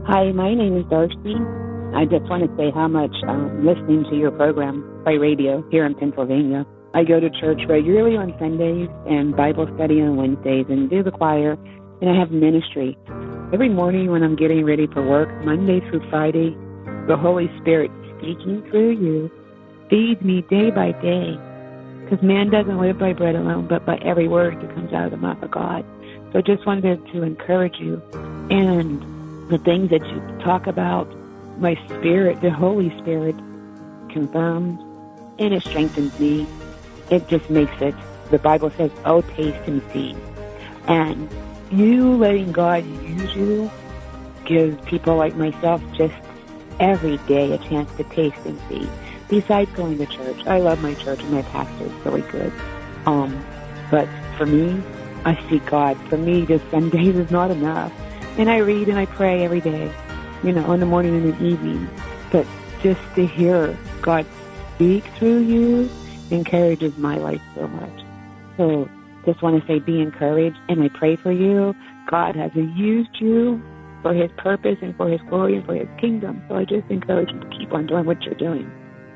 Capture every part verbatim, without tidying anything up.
Hi, my name is Darcy. I just want to say how much um, listening to your program by radio here in Pennsylvania. I go to church regularly on Sundays and Bible study on Wednesdays and do the choir, and I have ministry. Every morning when I'm getting ready for work, Monday through Friday, the Holy Spirit speaking through you feeds me day by day, because man doesn't live by bread alone, but by every word that comes out of the mouth of God. So I just wanted to encourage you, and the things that you talk about, my spirit, the Holy Spirit, confirms, and it strengthens me. It just makes it, the Bible says, oh, taste and see. And you letting God use you gives people like myself just every day a chance to taste and see. Besides going to church, I love my church and my pastor is really good. Um, but for me, I seek God. For me, just Sundays is not enough. And I read and I pray every day, you know, in the morning and in the evening. But just to hear God speak through you encourages my life so much. So just want to say be encouraged, and I pray for you. God has used you for His purpose and for His glory and for His kingdom. So I just encourage you to keep on doing what you're doing.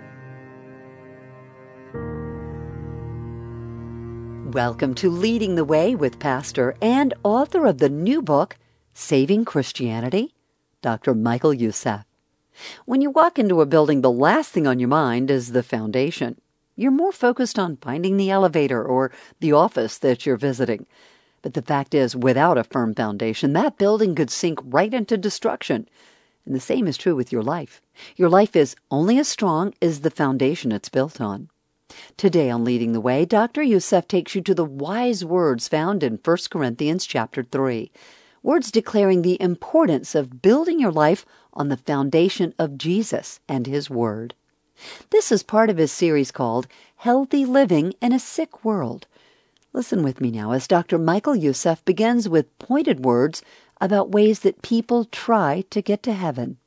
Welcome to Leading the Way with pastor and author of the new book, Saving Christianity, Doctor Michael Youssef. When you walk into a building, the last thing on your mind is the foundation. You're more focused on finding the elevator or the office that you're visiting. But the fact is, without a firm foundation, that building could sink right into destruction. And the same is true with your life. Your life is only as strong as the foundation it's built on. Today on Leading the Way, Doctor Youssef takes you to the wise words found in First Corinthians chapter three. Words declaring the importance of building your life on the foundation of Jesus and His Word. This is part of his series called Healthy Living in a Sick World. Listen with me now as Doctor Michael Youssef begins with pointed words about ways that people try to get to heaven.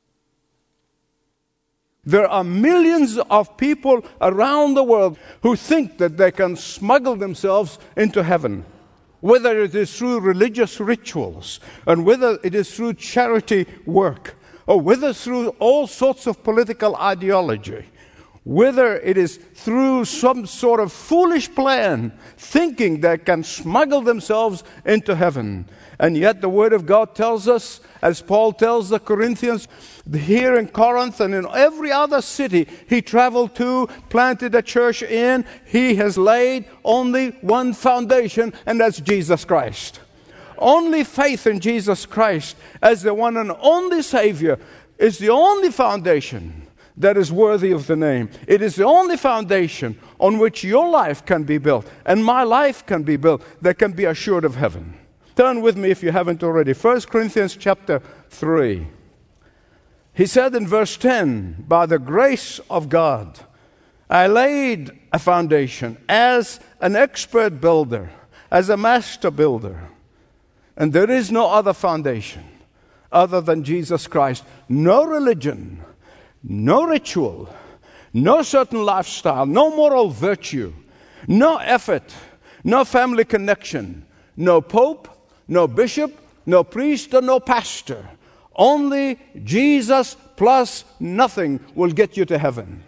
There are millions of people around the world who think that they can smuggle themselves into heaven. Whether it is through religious rituals, and whether it is through charity work, or whether through all sorts of political ideology, whether it is through some sort of foolish plan, thinking they can smuggle themselves into heaven. And yet the Word of God tells us, as Paul tells the Corinthians, here in Corinth and in every other city he traveled to, planted a church in, he has laid only one foundation, and that's Jesus Christ. Only faith in Jesus Christ as the one and only Savior is the only foundation that is worthy of the name. It is the only foundation on which your life can be built, and my life can be built, that can be assured of heaven. Turn with me, if you haven't already, First Corinthians chapter three. He said in verse ten, by the grace of God, I laid a foundation as an expert builder, as a master builder. And there is no other foundation other than Jesus Christ. No religion, no ritual, no certain lifestyle, no moral virtue, no effort, no family connection, no pope, no bishop, no priest, or no pastor. Only Jesus plus nothing will get you to heaven.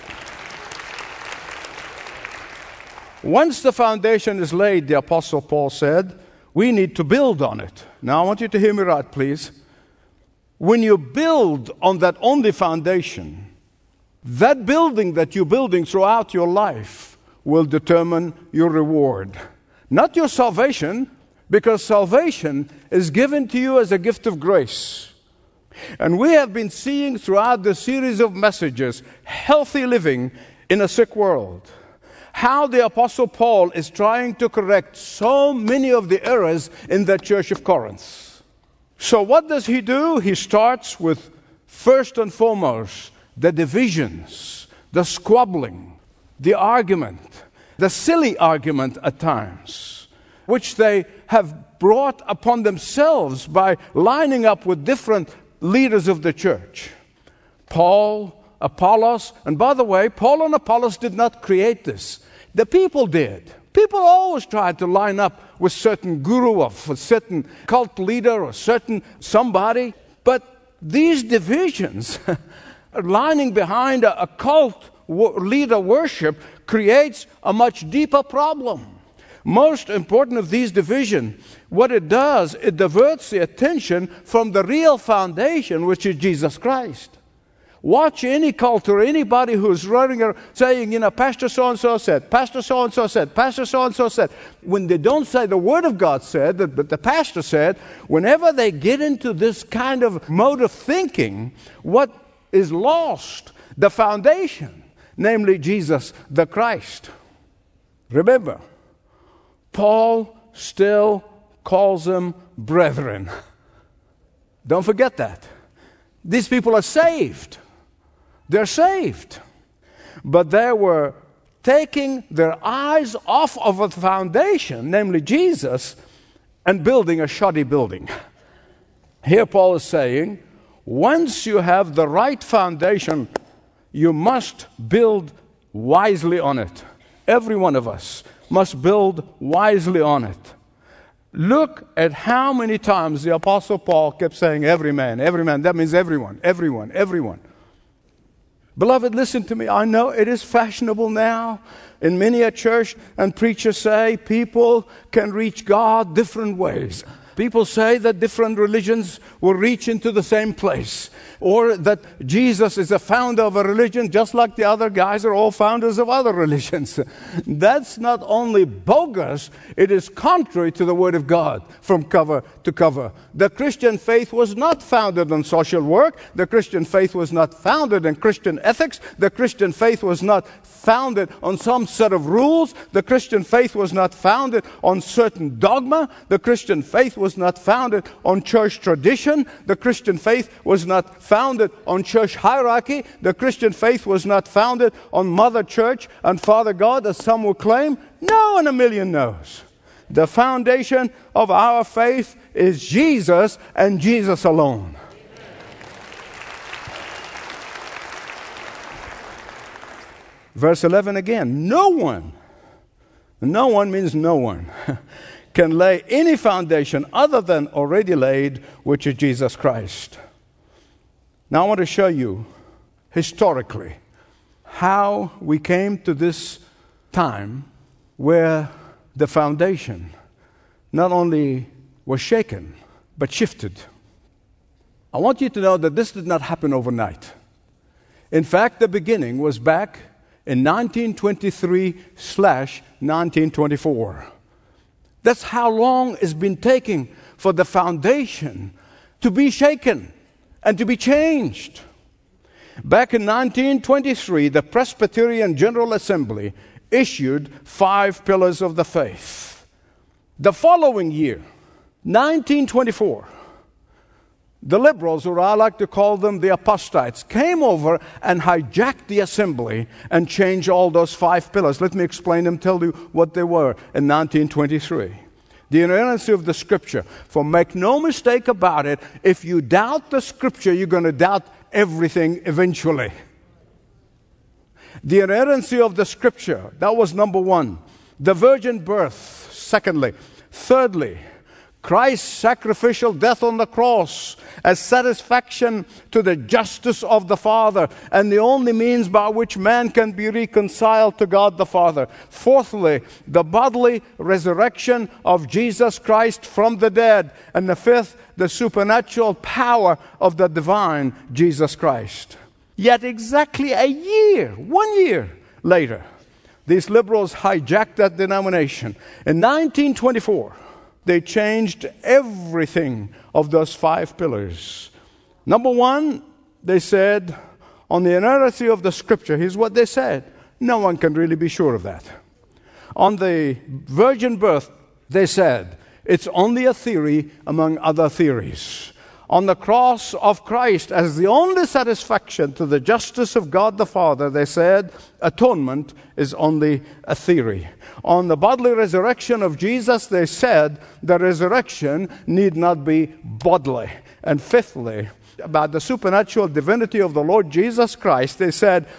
Once the foundation is laid, the Apostle Paul said, we need to build on it. Now I want you to hear me right, please. When you build on that only foundation, that building that you're building throughout your life will determine your reward. Not your salvation, because salvation is given to you as a gift of grace. And we have been seeing throughout the series of messages, healthy living in a sick world, how the Apostle Paul is trying to correct so many of the errors in the church of Corinth. So what does he do? He starts with, first and foremost, the divisions, the squabbling, the argument, the silly argument at times, which they have brought upon themselves by lining up with different leaders of the church. Paul, Apollos, and by the way, Paul and Apollos did not create this. The people did. People always tried to line up with certain guru or a certain cult leader or certain somebody, but these divisions lining behind a, a cult wo- leader worship creates a much deeper problem. Most important of these divisions, what it does, it diverts the attention from the real foundation, which is Jesus Christ. Watch any cult or anybody who's running around saying, you know, Pastor so-and-so said, Pastor so-and-so said, Pastor so-and-so said. When they don't say the Word of God said, but the pastor said, whenever they get into this kind of mode of thinking, what is lost? The foundation, namely Jesus the Christ. Remember, Paul still calls them brethren. Don't forget that. These people are saved. They're saved. But they were taking their eyes off of a foundation, namely Jesus, and building a shoddy building. Here Paul is saying, once you have the right foundation, you must build wisely on it. Every one of us must build wisely on it. Look at how many times the Apostle Paul kept saying, every man, every man. That means everyone, everyone, everyone. Beloved, listen to me. I know it is fashionable now in many a church, and preachers say people can reach God different ways. People say that different religions will reach into the same place, or that Jesus is a founder of a religion just like the other guys are all founders of other religions. That's not only bogus, it is contrary to the Word of God from cover to cover. The Christian faith was not founded on social work. The Christian faith was not founded in Christian ethics. The Christian faith was not founded on some set of rules. The Christian faith was not founded on certain dogma. The Christian faith was not founded on church tradition. The Christian faith was not founded on church hierarchy. The Christian faith was not founded on Mother Church and Father God, as some will claim. No, and a million no's. The foundation of our faith is Jesus and Jesus alone. Verse eleven again, no one, no one means no one, can lay any foundation other than already laid, which is Jesus Christ. Now I want to show you historically how we came to this time where the foundation not only was shaken, but shifted. I want you to know that this did not happen overnight. In fact, the beginning was back in nineteen twenty-three slash nineteen twenty-four. That's how long it's been taking for the foundation to be shaken and to be changed. Back in nineteen twenty-three, the Presbyterian General Assembly issued five pillars of the faith. The following year, nineteen twenty-four, the liberals, or I like to call them the apostates, came over and hijacked the assembly and changed all those five pillars. Let me explain them, tell you what they were in nineteen twenty-three. The inerrancy of the Scripture. For make no mistake about it, if you doubt the Scripture, you're going to doubt everything eventually. The inerrancy of the Scripture, that was number one. The virgin birth, secondly. Thirdly, Christ's sacrificial death on the cross as satisfaction to the justice of the Father and the only means by which man can be reconciled to God the Father. Fourthly, the bodily resurrection of Jesus Christ from the dead. And the fifth, the supernatural power of the divine Jesus Christ. Yet exactly a year, one year later, these liberals hijacked that denomination. In nineteen twenty-four, they changed everything of those five pillars. Number one, they said, on the inerrancy of the Scripture, here's what they said. No one can really be sure of that. On the virgin birth, they said, it's only a theory among other theories. On the cross of Christ, as the only satisfaction to the justice of God the Father, they said, atonement is only a theory. On the bodily resurrection of Jesus, they said, the resurrection need not be bodily. And fifthly, about the supernatural divinity of the Lord Jesus Christ, they said,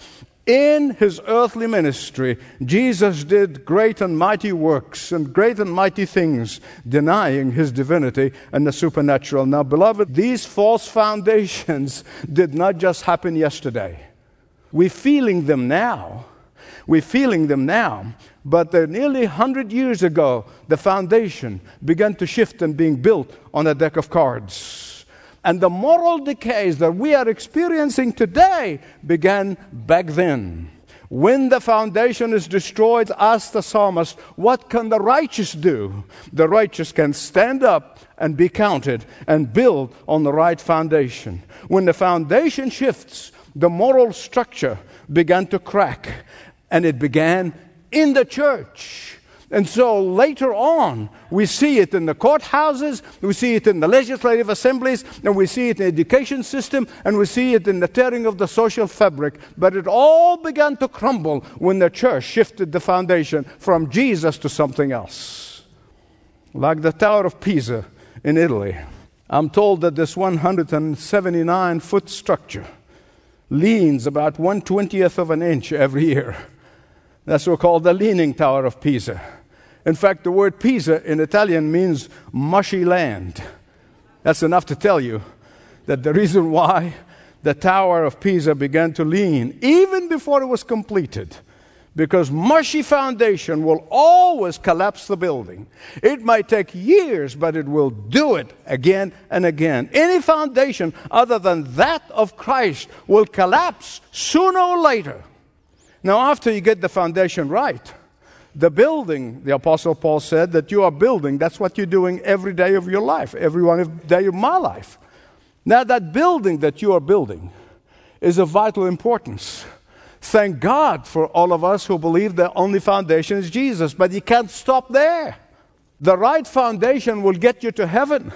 In his earthly ministry, Jesus did great and mighty works and great and mighty things, denying his divinity and the supernatural. Now, beloved, these false foundations did not just happen yesterday. We're feeling them now. We're feeling them now. But uh, nearly one hundred years ago, the foundation began to shift and being built on a deck of cards. And the moral decays that we are experiencing today began back then. When the foundation is destroyed, ask the psalmist, what can the righteous do? The righteous can stand up and be counted and build on the right foundation. When the foundation shifts, the moral structure began to crack, and it began in the church. And so later on, we see it in the courthouses, we see it in the legislative assemblies, and we see it in the education system, and we see it in the tearing of the social fabric. But it all began to crumble when the church shifted the foundation from Jesus to something else. Like the Tower of Pisa in Italy. I'm told that this one hundred seventy-nine foot structure leans about one twentieth of an inch every year. That's what's called the Leaning Tower of Pisa. In fact, the word Pisa in Italian means mushy land. That's enough to tell you that the reason why the Tower of Pisa began to lean, even before it was completed, because mushy foundation will always collapse the building. It might take years, but it will do it again and again. Any foundation other than that of Christ will collapse sooner or later. Now, after you get the foundation right, the building, the Apostle Paul said that you are building, that's what you're doing every day of your life, every one day of my life. Now, that building that you are building is of vital importance. Thank God for all of us who believe the only foundation is Jesus, but you can't stop there. The right foundation will get you to heaven.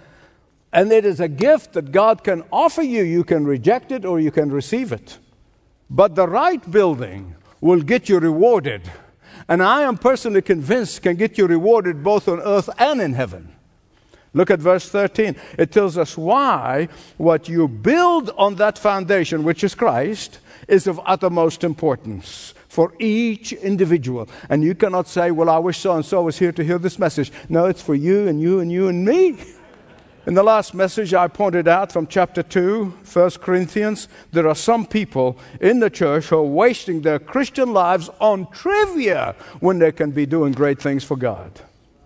And it is a gift that God can offer you. You can reject it or you can receive it. But the right building will get you rewarded. And I am personally convinced can get you rewarded both on earth and in heaven. Look at verse thirteen. It tells us why what you build on that foundation, which is Christ, is of uttermost importance for each individual. And you cannot say, well, I wish so-and-so was here to hear this message. No, it's for you and you and you and me. In the last message, I pointed out from chapter two, First Corinthians, there are some people in the church who are wasting their Christian lives on trivia when they can be doing great things for God.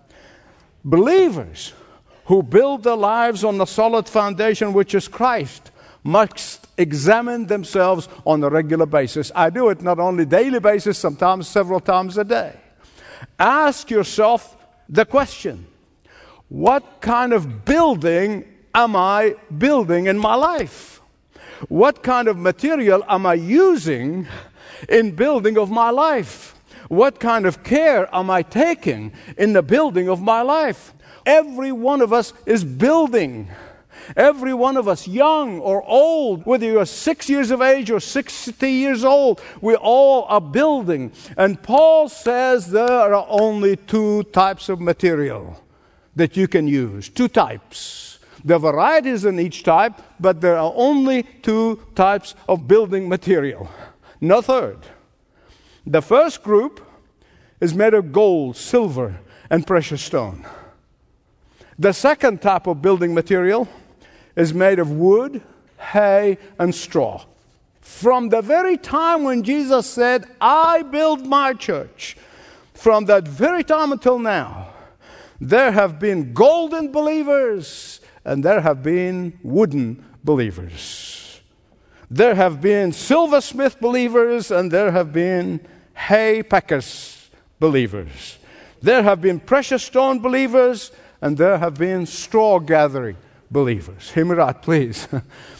Believers who build their lives on the solid foundation, which is Christ, must examine themselves on a regular basis. I do it not only daily basis, sometimes several times a day. Ask yourself the question, what kind of building am I building in my life? What kind of material am I using in building of my life? What kind of care am I taking in the building of my life? Every one of us is building. Every one of us, young or old, whether you're six years of age or sixty years old, we all are building. And Paul says there are only two types of material that you can use. Two types. There are varieties in each type, but there are only two types of building material. No third. The first group is made of gold, silver, and precious stone. The second type of building material is made of wood, hay, and straw. From the very time when Jesus said, I build my church, from that very time until now, there have been golden believers and there have been wooden believers. There have been silversmith believers and there have been hay packers believers. There have been precious stone believers and there have been straw gathering believers. Hear me right, please.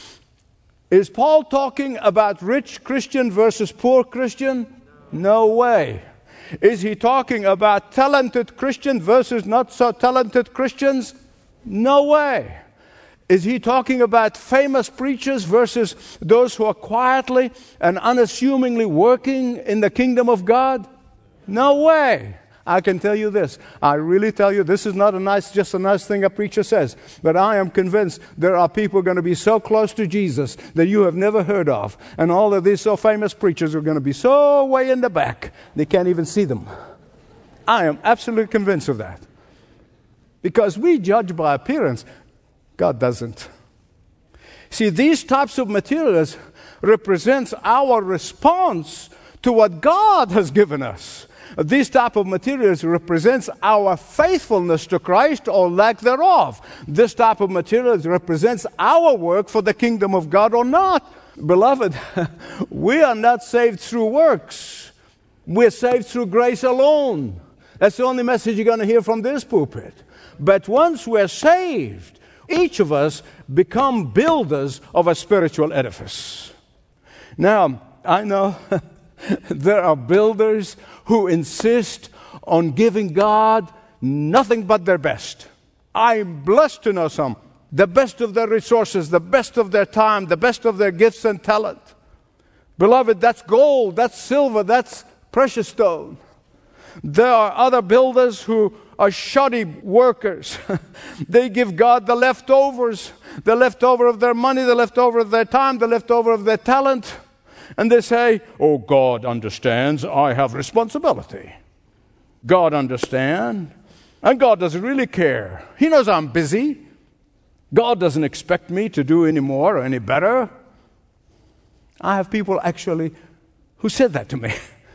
Is Paul talking about rich Christian versus poor Christian? No way. Is he talking about talented Christian versus not so talented Christians? No way. Is he talking about famous preachers versus those who are quietly and unassumingly working in the kingdom of God? No way. I can tell you this. I really tell you, this is not a nice, just a nice thing a preacher says. But I am convinced there are people going to be so close to Jesus that you have never heard of. And all of these so famous preachers are going to be so way in the back, they can't even see them. I am absolutely convinced of that. Because we judge by appearance. God doesn't. See, these types of materials represents our response to what God has given us. These type of materials represents our faithfulness to Christ or lack thereof. This type of materials represents our work for the kingdom of God or not. Beloved, we are not saved through works. We're saved through grace alone. That's the only message you're going to hear from this pulpit. But once we're saved, each of us become builders of a spiritual edifice. Now, I know there are builders who insist on giving God nothing but their best. I'm blessed to know some. The best of their resources, the best of their time, the best of their gifts and talent. Beloved, that's gold, that's silver, that's precious stone. There are other builders who are shoddy workers. They give God the leftovers, the leftover of their money, the leftover of their time, the leftover of their talent. And they say, oh, God understands, I have responsibility. God understands, and God doesn't really care. He knows I'm busy. God doesn't expect me to do any more or any better. I have people actually who said that to me.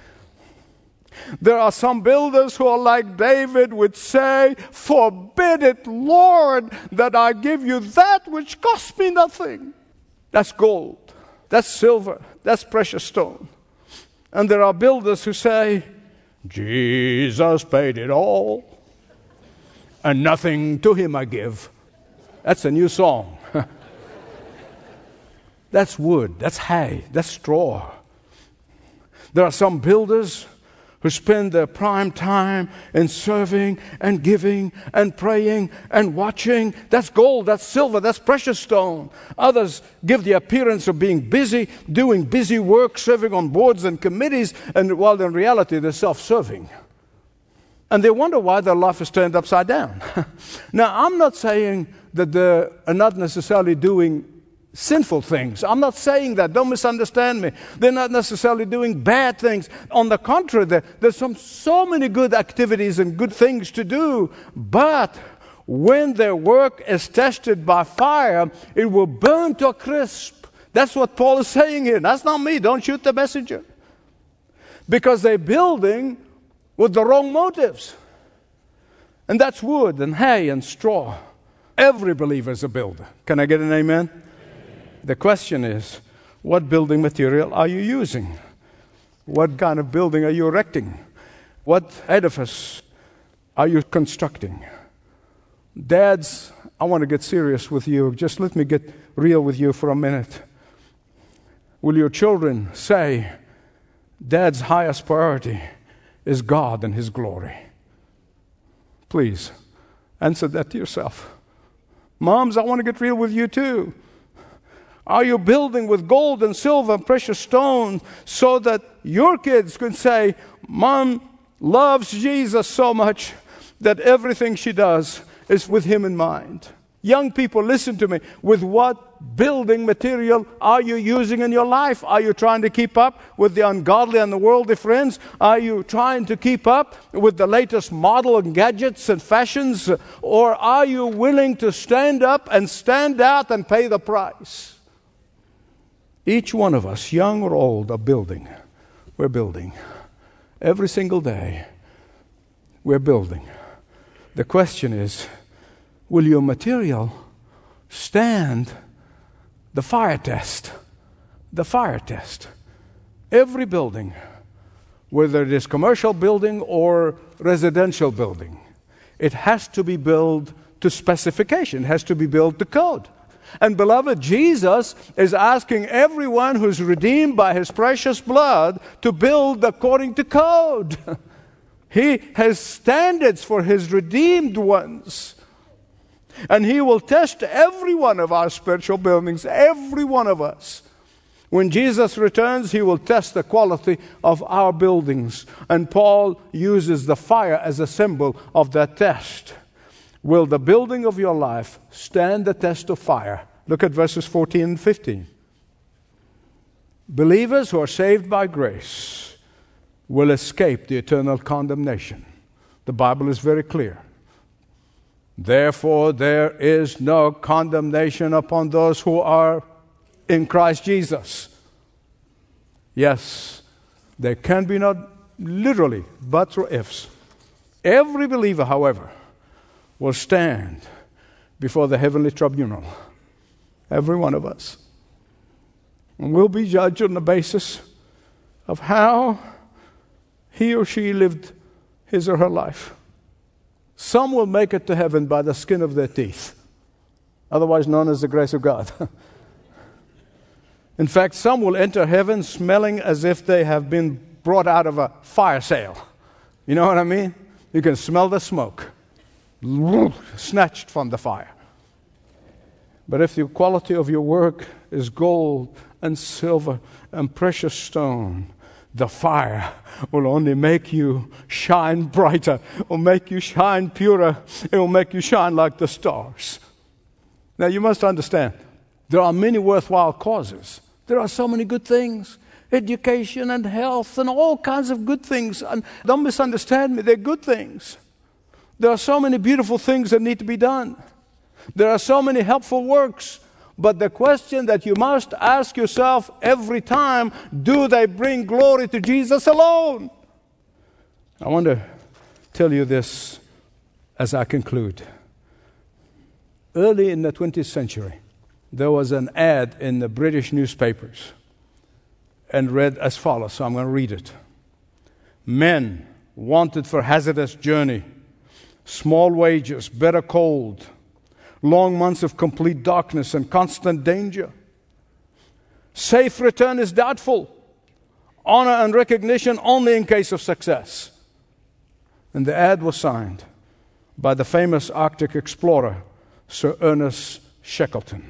There are some builders who are like David would say, forbid it, Lord, that I give you that which costs me nothing. That's gold. That's silver. That's precious stone. And there are builders who say, Jesus paid it all, and nothing to him I give. That's a new song. That's wood. That's hay. That's straw. There are some builders who spend their prime time in serving and giving and praying and watching. That's gold, that's silver, that's precious stone. Others give the appearance of being busy, doing busy work, serving on boards and committees, and while in reality they're self-serving. And they wonder why their life is turned upside down. Now, I'm not saying that they are not necessarily doing sinful things. I'm not saying that. Don't misunderstand me. They're not necessarily doing bad things. On the contrary, there, there's some, so many good activities and good things to do. But when their work is tested by fire, it will burn to a crisp. That's what Paul is saying here. That's not me. Don't shoot the messenger. Because they're building with the wrong motives. And that's wood and hay and straw. Every believer is a builder. Can I get an amen? The question is, what building material are you using? What kind of building are you erecting? What edifice are you constructing? Dads, I want to get serious with you. Just let me get real with you for a minute. Will your children say, Dad's highest priority is God and His glory? Please, answer that to yourself. Moms, I want to get real with you too. Are you building with gold and silver and precious stone so that your kids can say, Mom loves Jesus so much that everything she does is with Him in mind? Young people, listen to me. With what building material are you using in your life? Are you trying to keep up with the ungodly and the worldly friends? Are you trying to keep up with the latest model and gadgets and fashions? Or are you willing to stand up and stand out and pay the price? Each one of us, young or old, are building. We're building. Every single day, we're building. The question is, will your material stand the fire test? The fire test. Every building, whether it is commercial building or residential building, it has to be built to specification. It has to be built to code. And beloved, Jesus is asking everyone who's redeemed by His precious blood to build according to code. He has standards for His redeemed ones. And He will test every one of our spiritual buildings, every one of us. When Jesus returns, he will test the quality of our buildings. And Paul uses the fire as a symbol of that test. Will the building of your life stand the test of fire? Look at verses fourteen and fifteen. Believers who are saved by grace will escape the eternal condemnation. The Bible is very clear. Therefore, there is no condemnation upon those who are in Christ Jesus. Yes, there can be not literally buts or ifs. Every believer, however, will stand before the heavenly tribunal. Every one of us. And we'll be judged on the basis of how he or she lived his or her life. Some will make it to heaven by the skin of their teeth, otherwise known as the grace of God. In fact, some will enter heaven smelling as if they have been brought out of a fire sale. You know what I mean? You can smell the smoke, snatched from the fire. But if the quality of your work is gold and silver and precious stone, the fire will only make you shine brighter, will make you shine purer, it will make you shine like the stars. Now you must understand, there are many worthwhile causes. There are so many good things, education and health and all kinds of good things. And don't misunderstand me, they're good things. There are so many beautiful things that need to be done. There are so many helpful works. But the question that you must ask yourself every time, do they bring glory to Jesus alone? I want to tell you this as I conclude. Early in the twentieth century, there was an ad in the British newspapers and read as follows, so I'm going to read it. Men wanted for hazardous journey, small wages, bitter cold, long months of complete darkness and constant danger. Safe return is doubtful. Honor and recognition only in case of success. And the ad was signed by the famous Arctic explorer, Sir Ernest Shackleton.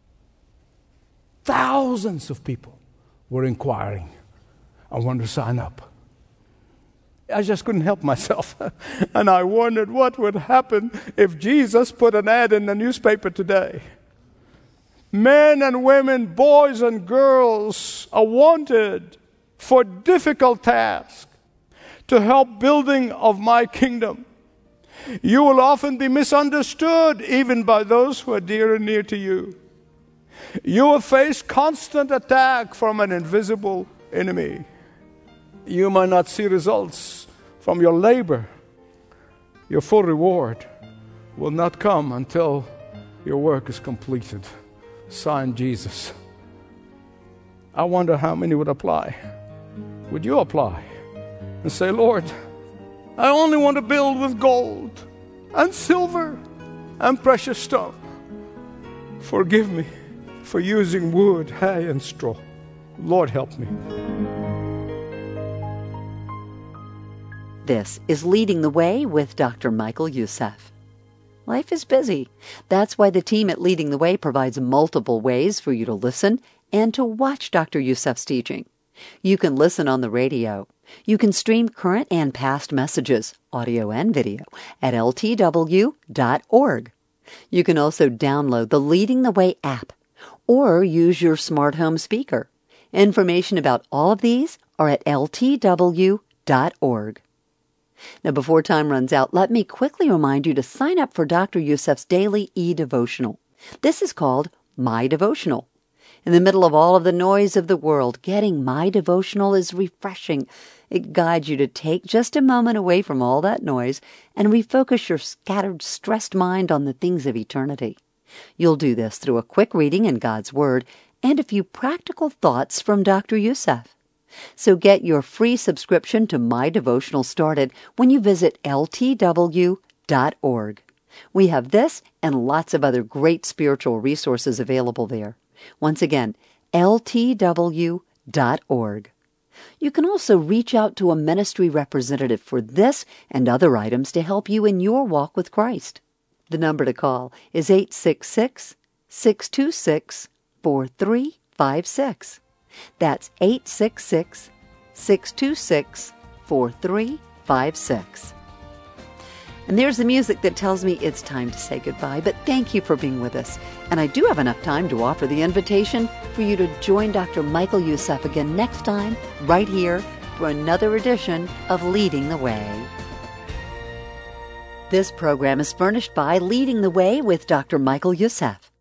Thousands of people were inquiring, I want to sign up. I just couldn't help myself. And I wondered what would happen if Jesus put an ad in the newspaper today. Men and women, boys and girls are wanted for difficult tasks to help building of my kingdom. You will often be misunderstood even by those who are dear and near to you. You will face constant attack from an invisible enemy. You might not see results from your labor. Your full reward will not come until your work is completed. Signed, Jesus. I wonder how many would apply. Would you apply and say, Lord, I only want to build with gold and silver and precious stone. Forgive me for using wood, hay, and straw. Lord, help me. This is Leading the Way with Doctor Michael Youssef. Life is busy. That's why the team at Leading the Way provides multiple ways for you to listen and to watch Doctor Youssef's teaching. You can listen on the radio. You can stream current and past messages, audio and video, at L T W dot org. You can also download the Leading the Way app or use your smart home speaker. Information about all of these are at L T W dot org. Now, before time runs out, let me quickly remind you to sign up for Doctor Youssef's daily e-devotional. This is called My Devotional. In the middle of all of the noise of the world, getting My Devotional is refreshing. It guides you to take just a moment away from all that noise and refocus your scattered, stressed mind on the things of eternity. You'll do this through a quick reading in God's Word and a few practical thoughts from Doctor Youssef. So get your free subscription to My Devotional started when you visit L T W dot org. We have this and lots of other great spiritual resources available there. Once again, L T W dot org. You can also reach out to a ministry representative for this and other items to help you in your walk with Christ. The number to call is eight six six, six two six, four three five six. That's eight six six, six two six, four three five six. And there's the music that tells me it's time to say goodbye, but thank you for being with us. And I do have enough time to offer the invitation for you to join Doctor Michael Youssef again next time, right here, for another edition of Leading the Way. This program is furnished by Leading the Way with Doctor Michael Youssef.